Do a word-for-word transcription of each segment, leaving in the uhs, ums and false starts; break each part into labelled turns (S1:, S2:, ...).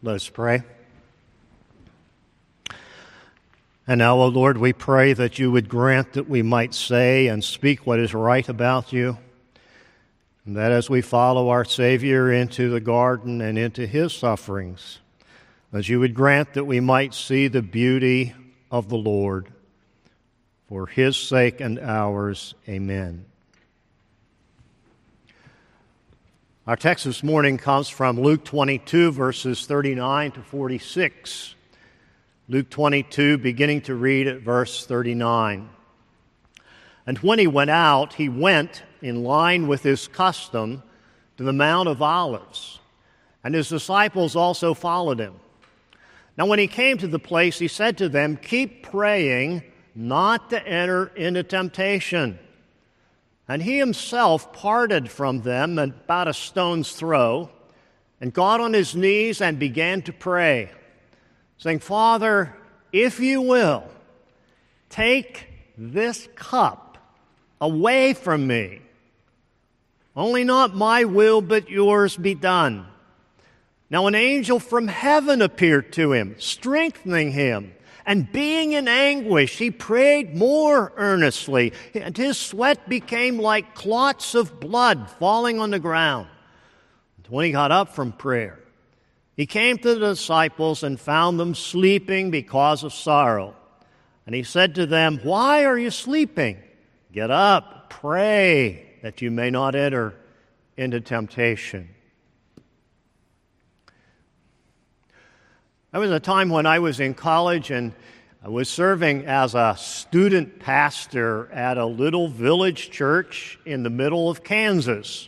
S1: Let us pray. And now, O Lord, we pray that you would grant that we might say and speak what is right about you, and that as we follow our Savior into the garden and into his sufferings, that you would grant that we might see the beauty of the Lord. For his sake and ours, amen. Our text this morning comes from Luke twenty-two, verses thirty-nine to forty-six. Luke twenty-two, beginning to read at verse thirty-nine. And when he went out, he went in line with his custom to the Mount of Olives, and his disciples also followed him. Now when he came to the place, he said to them, "Keep praying not to enter into temptation." And he himself parted from them about a stone's throw, and got on his knees and began to pray, saying, "Father, if you will, take this cup away from me. Only not my will, but yours be done." Now an angel from heaven appeared to him, strengthening him. And being in anguish, he prayed more earnestly, and his sweat became like clots of blood falling on the ground. And when he got up from prayer, he came to the disciples and found them sleeping because of sorrow. And he said to them, "Why are you sleeping? Get up, pray, that you may not enter into temptation." There was a time when I was in college and I was serving as a student pastor at a little village church in the middle of Kansas.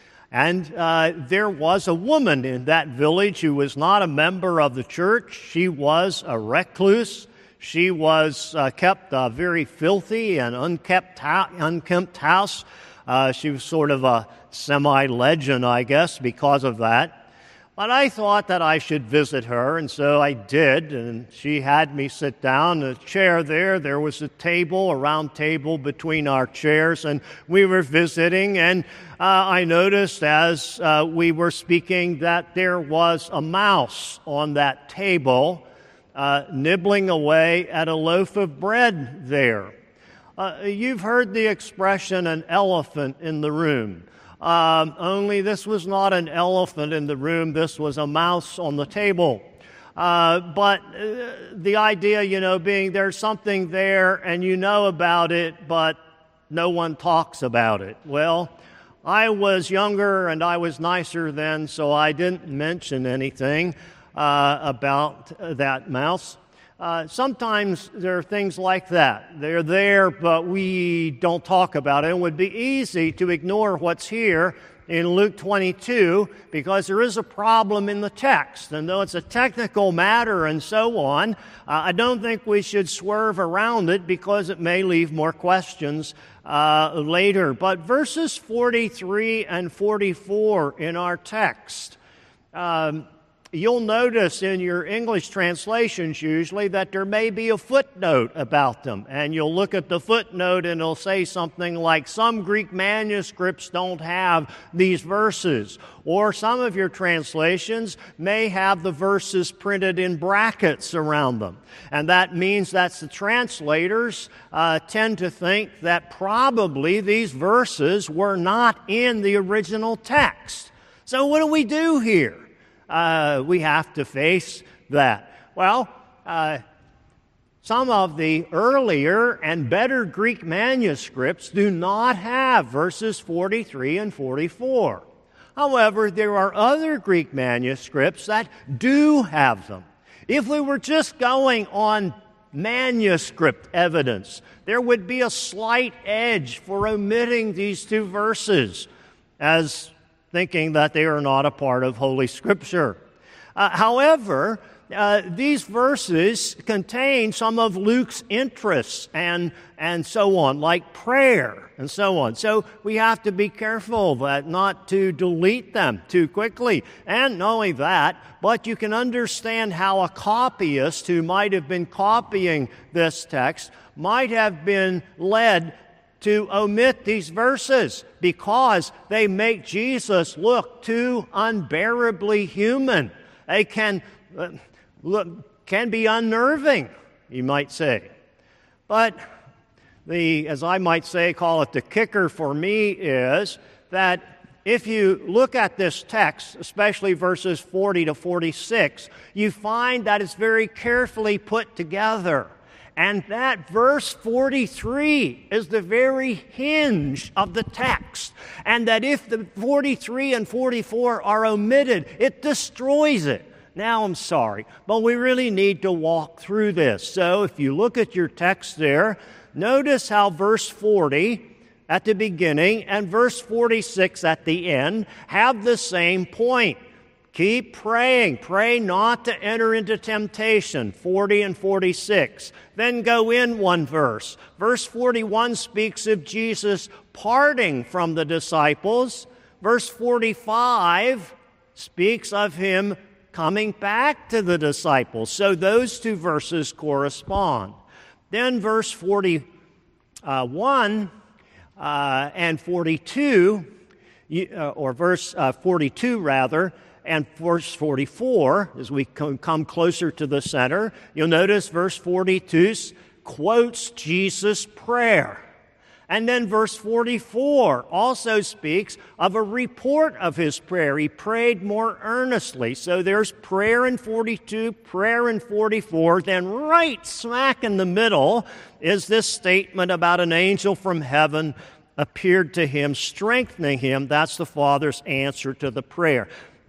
S1: And uh, there was a woman in that village who was not a member of the church. She was a recluse. She was uh, kept a very filthy and unkept, ho- unkempt house. Uh, she was sort of a semi-legend, I guess, because of that. But I thought that I should visit her, and so I did, and she had me sit down in a chair there. There was a table, a round table between our chairs, and we were visiting, and uh, I noticed as uh, we were speaking that there was a mouse on that table uh, nibbling away at a loaf of bread there. Uh, you've heard the expression, an elephant in the room. Um, only this was not an elephant in the room, this was a mouse on the table. Uh, but uh, the idea, you know, being there's something there and you know about it, but no one talks about it. Well, I was younger and I was nicer then, so I didn't mention anything uh, about that mouse. Uh, sometimes there are things like that. They're there, but we don't talk about it. It would be easy to ignore what's here in Luke twenty-two because there is a problem in the text. And though it's a technical matter and so on, uh, I don't think we should swerve around it because it may leave more questions uh, later. But verses forty-three and forty-four in our text, um, you'll notice in your English translations usually that there may be a footnote about them. And you'll look at the footnote and it'll say something like, some Greek manuscripts don't have these verses. Or some of your translations may have the verses printed in brackets around them. And that means that the translators uh, tend to think that probably these verses were not in the original text. So what do we do here? Uh, we have to face that. Well, uh, some of the earlier and better Greek manuscripts do not have verses forty-three and forty-four. However, there are other Greek manuscripts that do have them. If we were just going on manuscript evidence, there would be a slight edge for omitting these two verses as thinking that they are not a part of Holy Scripture. Uh, however, uh, these verses contain some of Luke's interests and, and so on, like prayer and so on. So we have to be careful that not to delete them too quickly. And not only that, but you can understand how a copyist who might have been copying this text might have been led to omit these verses because they make Jesus look too unbearably human. They can uh, look, can be unnerving, you might say. But the, as I might say, call it the kicker for me is that if you look at this text, especially verses forty to forty-six, you find that it's very carefully put together. And that verse forty-three is the very hinge of the text. And that if the forty-three and forty-four are omitted, it destroys it. Now, I'm sorry, but we really need to walk through this. So if you look at your text there, notice how verse forty at the beginning and verse forty-six at the end have the same point. Keep praying. Pray not to enter into temptation, forty and forty-six. Then go in one verse. Verse forty-one speaks of Jesus parting from the disciples. Verse forty-five speaks of him coming back to the disciples. So those two verses correspond. Then verse forty-one uh, and forty-two, or verse uh, forty-two rather, and verse forty-four, as we come closer to the center, you'll notice verse forty-two quotes Jesus' prayer. And then verse forty-four also speaks of a report of his prayer. He prayed more earnestly. So there's prayer in forty-two, prayer in forty-four. Then right smack in the middle is this statement about an angel from heaven appeared to him, strengthening him. That's the Father's answer to the prayer.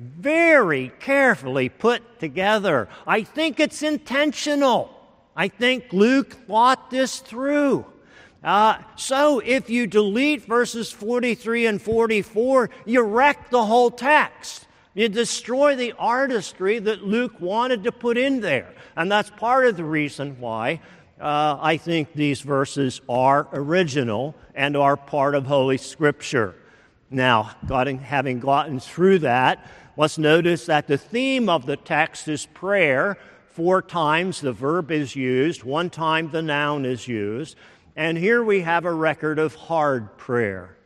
S1: Very carefully put together. I think it's intentional. I think Luke thought this through. Uh, so if you delete verses forty-three and forty-four, you wreck the whole text. You destroy the artistry that Luke wanted to put in there. And that's part of the reason why uh, I think these verses are original and are part of Holy Scripture. Now, having gotten through that, let's notice that the theme of the text is prayer. Four times the verb is used, one time the noun is used. And here we have a record of hard prayer.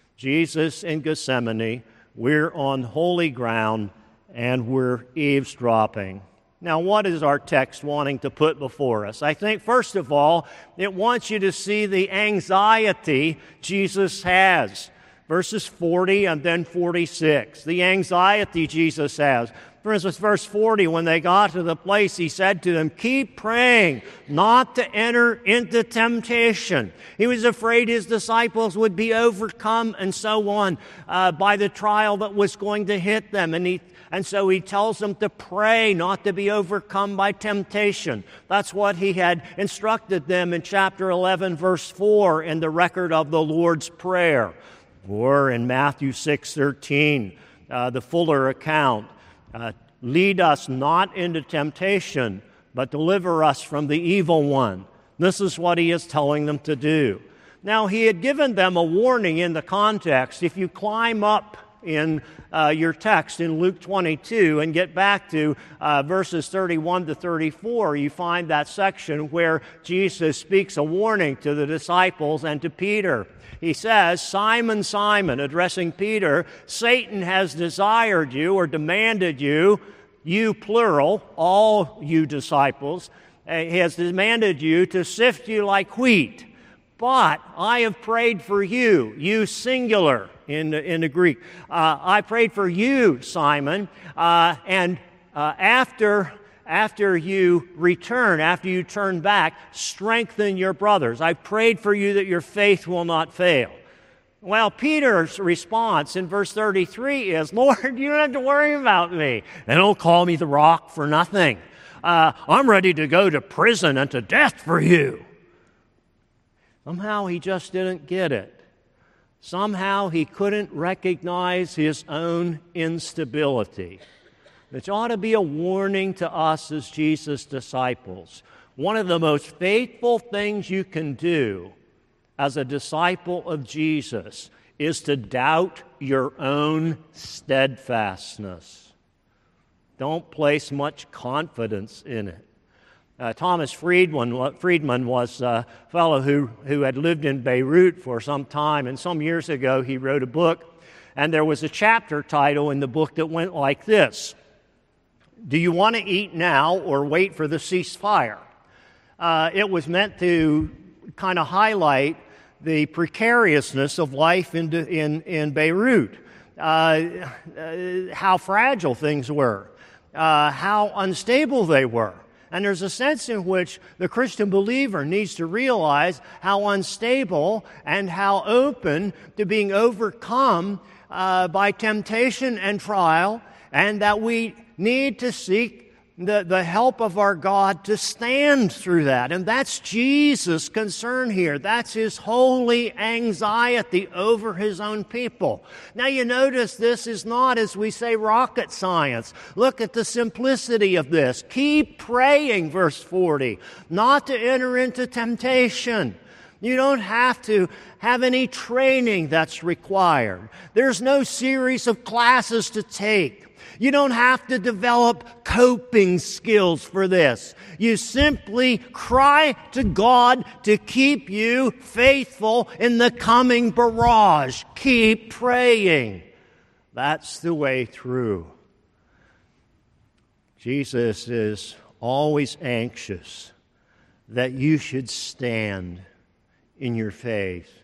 S1: Jesus in Gethsemane, we're on holy ground, and we're eavesdropping. Now, what is our text wanting to put before us? I think, first of all, it wants you to see the anxiety Jesus has. Verses forty and then forty-six. The anxiety Jesus has. For instance, verse forty, when they got to the place, he said to them, keep praying not to enter into temptation. He was afraid his disciples would be overcome and so on uh, by the trial that was going to hit them. And he And so he tells them to pray not to be overcome by temptation. That's what he had instructed them in chapter eleven, verse four, in the record of the Lord's Prayer. Or in Matthew six thirteen, uh, the fuller account, uh, lead us not into temptation, but deliver us from the evil one. This is what he is telling them to do. Now, he had given them a warning in the context. If you climb up in uh, your text in Luke twenty-two and get back to uh, verses thirty-one to thirty-four, you find that section where Jesus speaks a warning to the disciples and to Peter. He says, Simon, Simon, addressing Peter, Satan has desired you or demanded you, you plural, all you disciples, uh, he has demanded you to sift you like wheat. But I have prayed for you, you singular in the, in the Greek. Uh, I prayed for you, Simon, uh, and uh, after... After you return, after you turn back, strengthen your brothers. I prayed for you that your faith will not fail. Well, Peter's response in verse thirty-three is, Lord, you don't have to worry about me. They don't call me the rock for nothing. Uh, I'm ready to go to prison and to death for you. Somehow he just didn't get it. Somehow he couldn't recognize his own instability. Which ought to be a warning to us as Jesus' disciples. One of the most faithful things you can do as a disciple of Jesus is to doubt your own steadfastness. Don't place much confidence in it. Uh, Thomas Friedman, Friedman was a fellow who, who had lived in Beirut for some time, and some years ago he wrote a book, and there was a chapter title in the book that went like this: do you want to eat now or wait for the ceasefire? Uh, it was meant to kind of highlight the precariousness of life in, in, in Beirut, uh, uh, how fragile things were, uh, how unstable they were. And there's a sense in which the Christian believer needs to realize how unstable and how open to being overcome uh, by temptation and trial, and that we need to seek the, the help of our God to stand through that. And that's Jesus' concern here. That's his holy anxiety over his own people. Now you notice this is not, as we say, rocket science. Look at the simplicity of this. Keep praying, verse forty, not to enter into temptation. You don't have to have any training that's required. There's no series of classes to take. You don't have to develop coping skills for this. You simply cry to God to keep you faithful in the coming barrage. Keep praying. That's the way through. Jesus is always anxious that you should stand in your faith.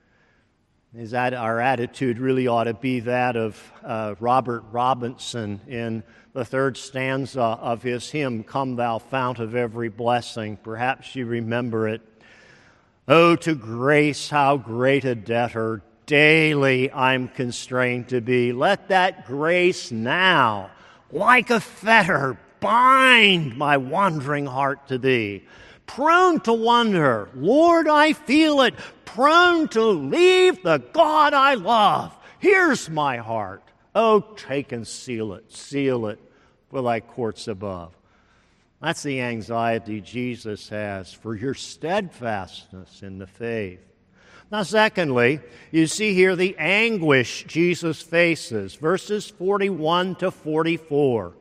S1: Is that our attitude really ought to be that of uh, Robert Robinson in the third stanza of his hymn, Come Thou Fount of Every Blessing. Perhaps you remember it. Oh, to grace how great a debtor daily I'm constrained to be. Let that grace now, like a fetter, bind my wandering heart to Thee. Prone to wonder, Lord, I feel it. Prone to leave the God I love. Here's my heart. Oh, take and seal it, seal it for thy courts above. That's the anxiety Jesus has for your steadfastness in the faith. Now, secondly, you see here the anguish Jesus faces, verses forty-one to forty-four.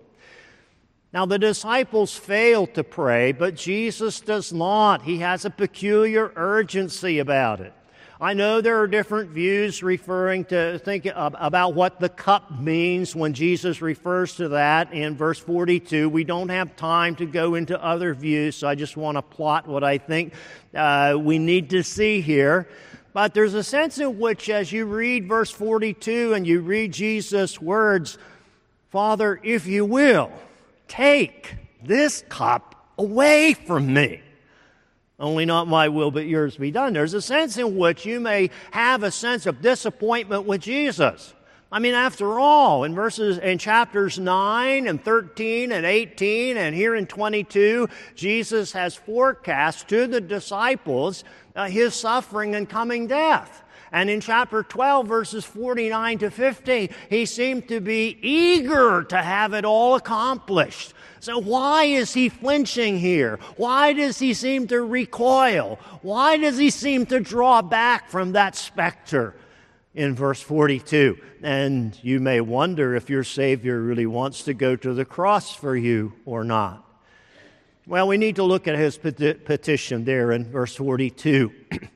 S1: Now, the disciples fail to pray, but Jesus does not. He has a peculiar urgency about it. I know there are different views referring to think about what the cup means when Jesus refers to that in verse forty-two. We don't have time to go into other views, so I just want to plot what I think uh, we need to see here. But there's a sense in which, as you read verse forty-two and you read Jesus' words, Father, if you will, take this cup away from me. Only not my will, but yours be done. There's a sense in which you may have a sense of disappointment with Jesus. I mean, after all, in verses, in chapters nine and thirteen and eighteen and here in twenty-two, Jesus has forecast to the disciples uh, his suffering and coming death. And in chapter twelve, verses forty-nine to fifty, he seemed to be eager to have it all accomplished. So why is he flinching here? Why does he seem to recoil? Why does he seem to draw back from that specter in verse forty-two? And you may wonder if your Savior really wants to go to the cross for you or not. Well, we need to look at his petition there in verse forty-two.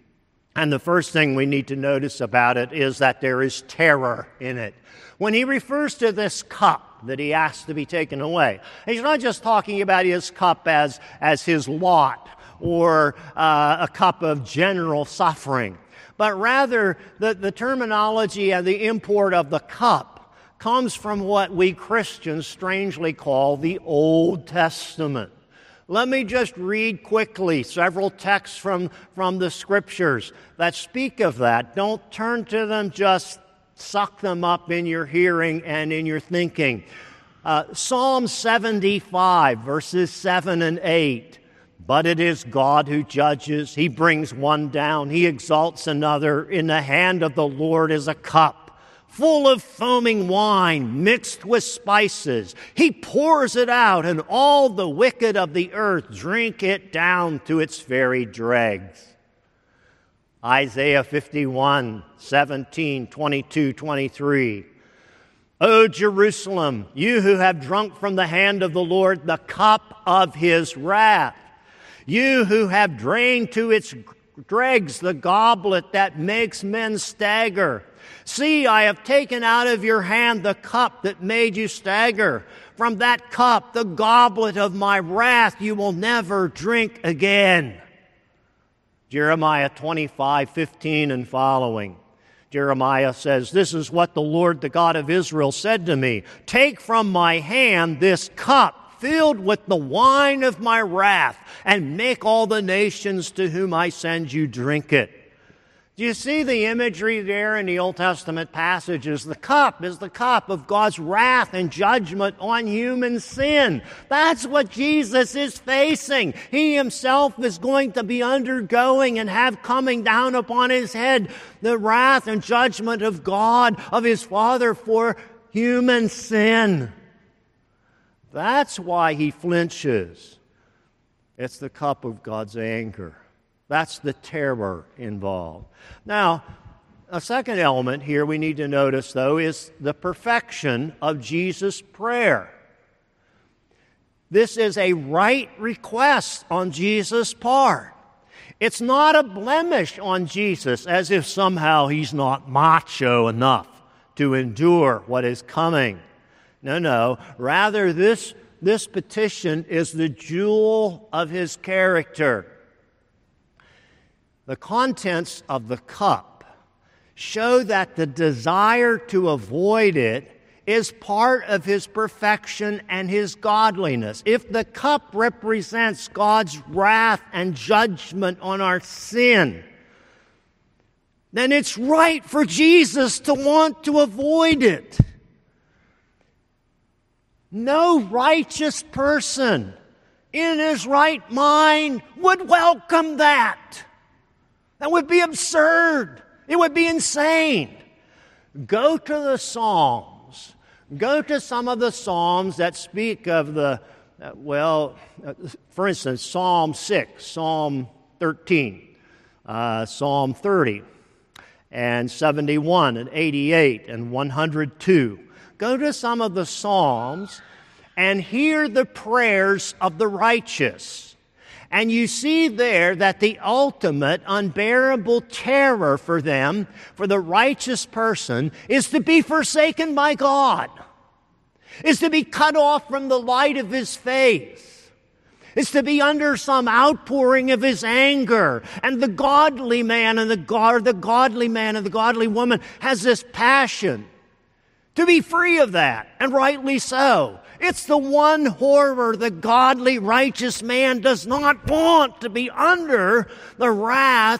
S1: And the first thing we need to notice about it is that there is terror in it. When he refers to this cup that he asks to be taken away, he's not just talking about his cup as, as his lot or uh, a cup of general suffering, but rather the, the terminology and the import of the cup comes from what we Christians strangely call the Old Testament. Let me just read quickly several texts from, from the Scriptures that speak of that. Don't turn to them, just suck them up in your hearing and in your thinking. Uh, Psalm seventy-five, verses seven and eight. But it is God who judges. He brings one down. He exalts another. In the hand of the Lord is a cup full of foaming wine mixed with spices. He pours it out, and all the wicked of the earth drink it down to its very dregs. Isaiah fifty-one, seventeen, twenty-two, twenty-three. O Jerusalem, you who have drunk from the hand of the Lord the cup of his wrath, you who have drained to its dregs the goblet that makes men stagger, See, I have taken out of your hand the cup that made you stagger. From that cup, the goblet of my wrath, you will never drink again. Jeremiah twenty-five fifteen and following. Jeremiah says, this is what the Lord, the God of Israel, said to me. Take from my hand this cup filled with the wine of my wrath, and make all the nations to whom I send you drink it. Do you see the imagery there in the Old Testament passages? The cup is the cup of God's wrath and judgment on human sin. That's what Jesus is facing. He himself is going to be undergoing and have coming down upon his head the wrath and judgment of God, of his Father, for human sin. That's why he flinches. It's the cup of God's anger. That's the terror involved. Now, a second element here we need to notice, though, is the perfection of Jesus' prayer. This is a right request on Jesus' part. It's not a blemish on Jesus, as if somehow he's not macho enough to endure what is coming. No, no. Rather, this, this petition is the jewel of his character. The contents of the cup show that the desire to avoid it is part of his perfection and his godliness. If the cup represents God's wrath and judgment on our sin, then it's right for Jesus to want to avoid it. No righteous person in his right mind would welcome that. That would be absurd. It would be insane. Go to the Psalms. Go to some of the Psalms that speak of the, uh, well, uh, for instance, Psalm six, Psalm thirteen, uh, Psalm thirty, and seventy-one, and eighty-eight, and one hundred two. Go to some of the Psalms and hear the prayers of the righteous. And you see there that the ultimate unbearable terror for them, for the righteous person, is to be forsaken by God, is to be cut off from the light of his face, is to be under some outpouring of his anger. And the godly man and the, God, the godly man and the godly woman has this passion to be free of that, and rightly so. It's the one horror the godly, righteous man does not want, to be under the wrath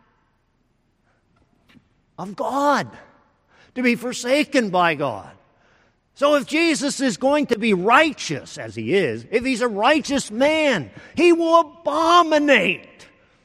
S1: of God, to be forsaken by God. So if Jesus is going to be righteous, as he is, if he's a righteous man, he will abominate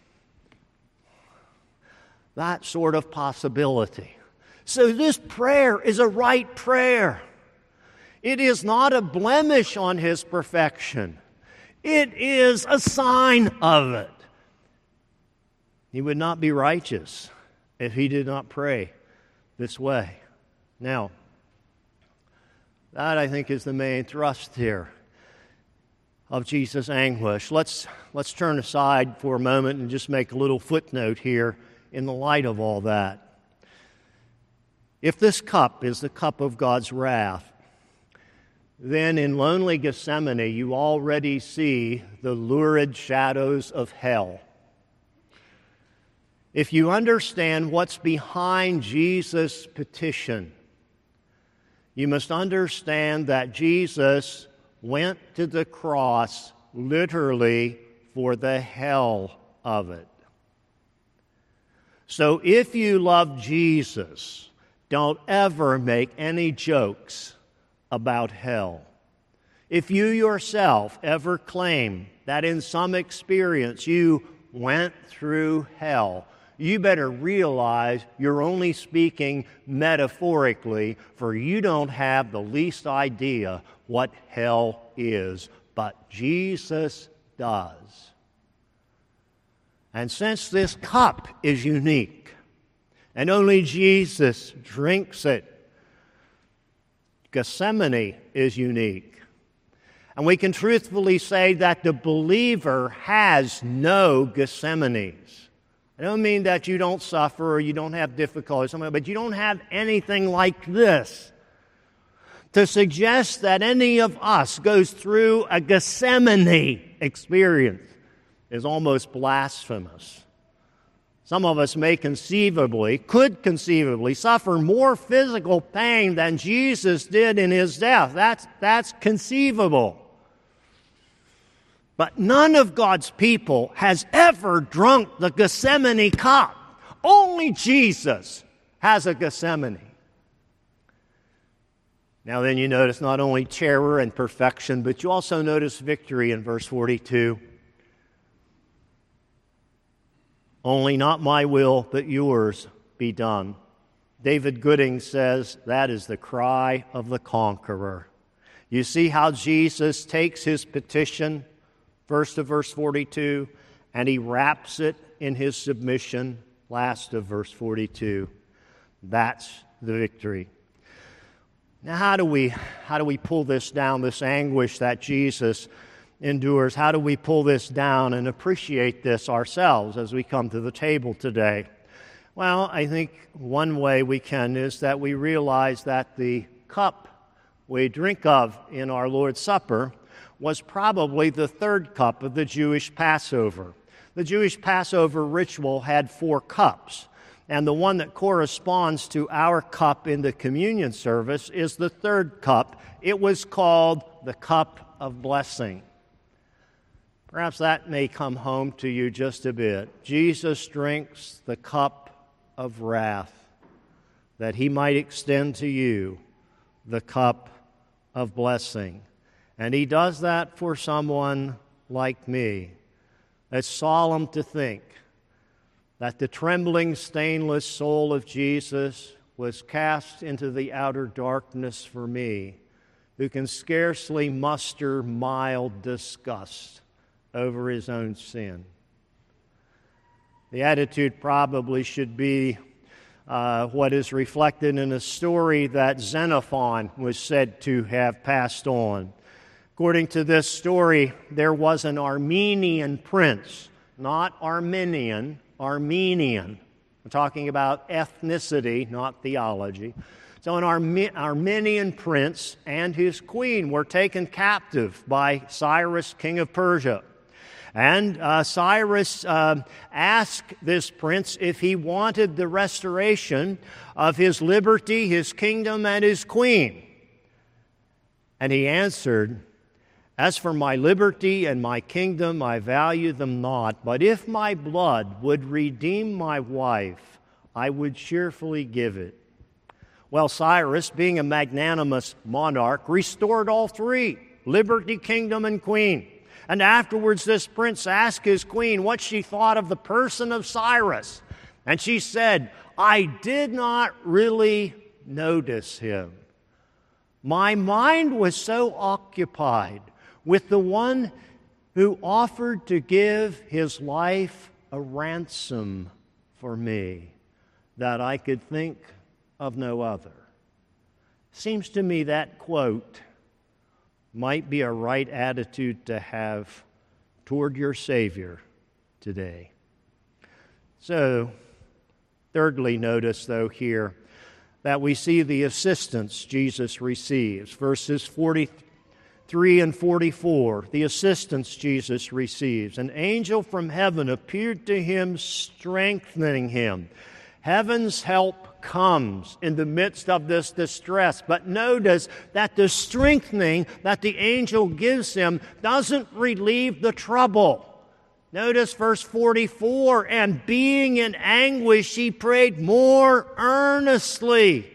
S1: that sort of possibility. So this prayer is a right prayer. It is not a blemish on his perfection. It is a sign of it. He would not be righteous if he did not pray this way. Now, that I think is the main thrust here of Jesus' anguish. Let's, let's turn aside for a moment and just make a little footnote here in the light of all that. If this cup is the cup of God's wrath, then in lonely Gethsemane you already see the lurid shadows of hell. If you understand what's behind Jesus' petition, you must understand that Jesus went to the cross literally for the hell of it. So if you love Jesus, don't ever make any jokes about hell. If you yourself ever claim that in some experience you went through hell, you better realize you're only speaking metaphorically, for you don't have the least idea what hell is, but Jesus does. And since this cup is unique, and only Jesus drinks it, Gethsemane is unique. And we can truthfully say that the believer has no Gethsemanes. I don't mean that you don't suffer or you don't have difficulties, but you don't have anything like this. To suggest that any of us goes through a Gethsemane experience is almost blasphemous. Some of us may conceivably, could conceivably, suffer more physical pain than Jesus did in his death. That's, that's conceivable. But none of God's people has ever drunk the Gethsemane cup. Only Jesus has a Gethsemane. Now then you notice not only terror and perfection, but you also notice victory in verse forty-two. Only not my will, but yours be done. David Gooding says that is the cry of the conqueror. You see how Jesus takes his petition, first of verse forty-two, and he wraps it in his submission, last of verse forty-two. That's the victory. Now, how do we how do we pull this down, this anguish that Jesus endures? How do we pull this down and appreciate this ourselves as we come to the table today? Well, I think one way we can is that we realize that the cup we drink of in our Lord's Supper was probably the third cup of the Jewish Passover. The Jewish Passover ritual had four cups. And the one that corresponds to our cup in the communion service is the third cup. It was called the cup of blessing. Perhaps that may come home to you just a bit. Jesus drinks the cup of wrath that he might extend to you the cup of blessing. And he does that for someone like me. It's solemn to think that the trembling, stainless soul of Jesus was cast into the outer darkness for me, who can scarcely muster mild disgust over his own sin. The attitude probably should be uh, what is reflected in a story that Xenophon was said to have passed on. According to this story, there was an Armenian prince, not Arminian, Armenian. We're talking about ethnicity, not theology. So an Arme- Armenian prince and his queen were taken captive by Cyrus, king of Persia. And uh, Cyrus uh, asked this prince if he wanted the restoration of his liberty, his kingdom, and his queen. And he answered, "As for my liberty and my kingdom, I value them not. But if my blood would redeem my wife, I would cheerfully give it." Well, Cyrus, being a magnanimous monarch, restored all three, liberty, kingdom, and queen. And afterwards, this prince asked his queen what she thought of the person of Cyrus. And she said, "I did not really notice him. My mind was so occupied with the one who offered to give his life a ransom for me, that I could think of no other." Seems to me that quote might be a right attitude to have toward your Savior today. So, thirdly, notice, though, here that we see the assistance Jesus receives. Verses forty-three and forty-four, the assistance Jesus receives. An angel from heaven appeared to him, strengthening him. Heaven's help comes in the midst of this distress. But notice that the strengthening that the angel gives him doesn't relieve the trouble. Notice verse forty-four, "And being in anguish, he prayed more earnestly.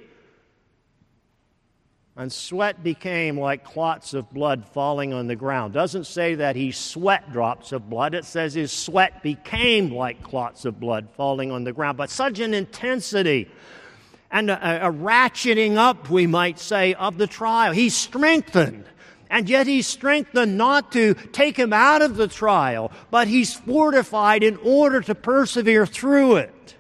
S1: And sweat became like clots of blood falling on the ground." Doesn't say that he sweat drops of blood. It says his sweat became like clots of blood falling on the ground. But such an intensity and a, a ratcheting up, we might say, of the trial. He's strengthened. And yet he's strengthened not to take him out of the trial, but he's fortified in order to persevere through it.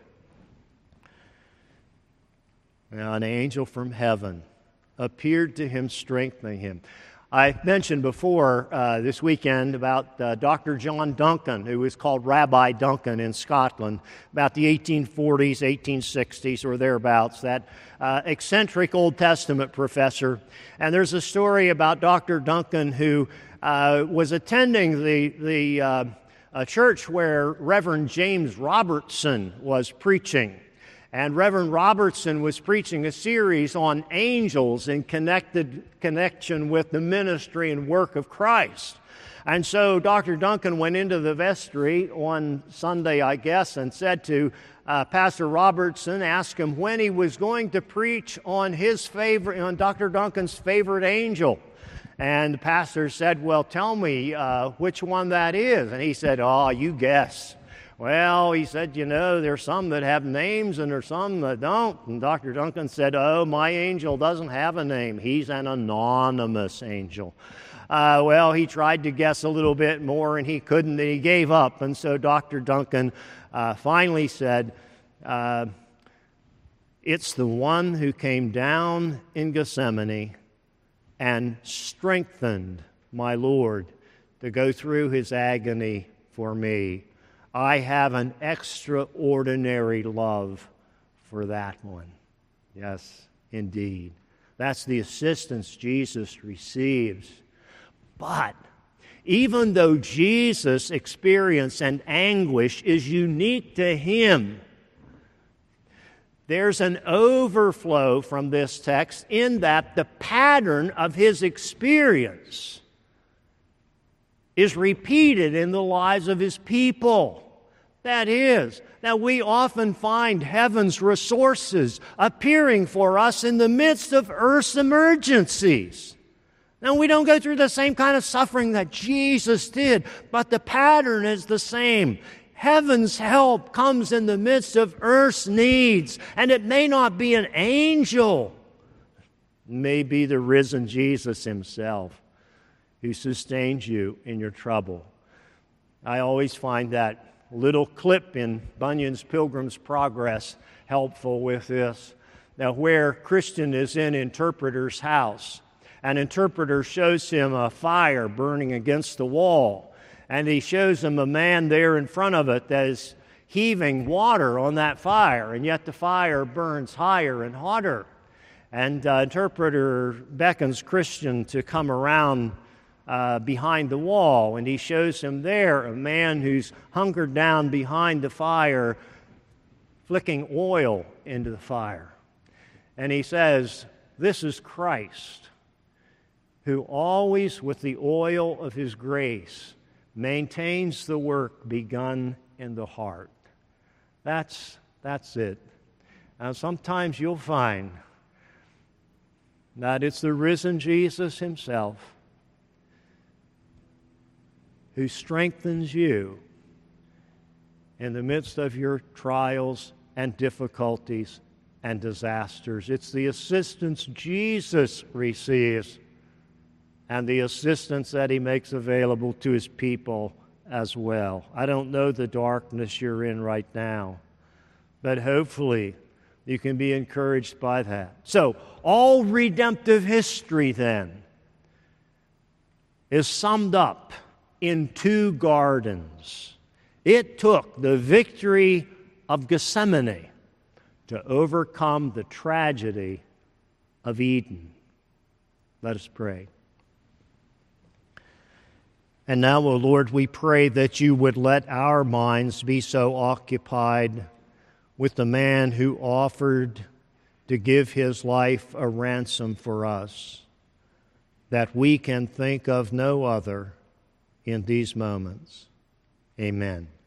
S1: Now, an angel from heaven appeared to him, strengthening him. I mentioned before uh, this weekend about uh, Doctor John Duncan, who was called Rabbi Duncan in Scotland, about the eighteen forties, eighteen sixties, or thereabouts, that uh, eccentric Old Testament professor. And there's a story about Doctor Duncan who uh, was attending the, the uh, a church where Reverend James Robertson was preaching. And Reverend Robertson was preaching a series on angels in connected connection with the ministry and work of Christ. And so Doctor Duncan went into the vestry on Sunday, I guess, and said to uh, Pastor Robertson, asked him when he was going to preach on his favorite, on Doctor Duncan's favorite angel. And the pastor said, well, tell me uh, which one that is. And he said, oh, you guess. Well, he said, you know, there's some that have names and there's some that don't. And Doctor Duncan said, oh, my angel doesn't have a name. He's an anonymous angel. Uh, well, he tried to guess a little bit more and he couldn't, and he gave up. And so Doctor Duncan uh, finally said, uh, it's the one who came down in Gethsemane and strengthened my Lord to go through his agony for me. I have an extraordinary love for that one. Yes, indeed. That's the assistance Jesus receives. But even though Jesus' experience and anguish is unique to him, there's an overflow from this text in that the pattern of his experience is repeated in the lives of his people. That is, that we often find heaven's resources appearing for us in the midst of earth's emergencies. Now, we don't go through the same kind of suffering that Jesus did, but the pattern is the same. Heaven's help comes in the midst of earth's needs, and it may not be an angel. It may be the risen Jesus himself who sustains you in your trouble. I always find that little clip in Bunyan's Pilgrim's Progress helpful with this. Now, where Christian is in Interpreter's house, an interpreter shows him a fire burning against the wall, and he shows him a man there in front of it that is heaving water on that fire, and yet the fire burns higher and hotter. And uh, interpreter beckons Christian to come around Uh, behind the wall, and he shows him there a man who's hunkered down behind the fire, flicking oil into the fire. And he says, this is Christ, who always with the oil of his grace maintains the work begun in the heart. That's, that's it. Now, sometimes you'll find that it's the risen Jesus himself who strengthens you in the midst of your trials and difficulties and disasters. It's the assistance Jesus receives and the assistance that he makes available to his people as well. I don't know the darkness you're in right now, but hopefully you can be encouraged by that. So, all redemptive history then is summed up in two gardens. It took the victory of Gethsemane to overcome the tragedy of Eden. Let us pray. And now, O Lord, we pray that you would let our minds be so occupied with the man who offered to give his life a ransom for us, that we can think of no other in these moments. Amen.